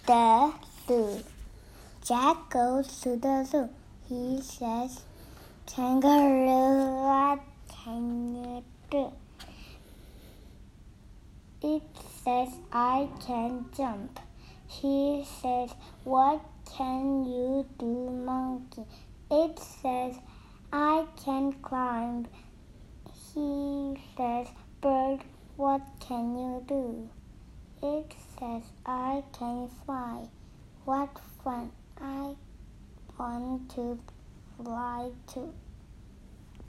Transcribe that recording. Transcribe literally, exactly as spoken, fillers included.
The zoo. Jack goes to the zoo. He says, "Kangaroo, what can you do?" It says, "I can jump." He says, "What can you do, monkey?" It says, "I can climb." He says, "Bird, what can you do?" It says, "I can fly." What fun! I want to fly too.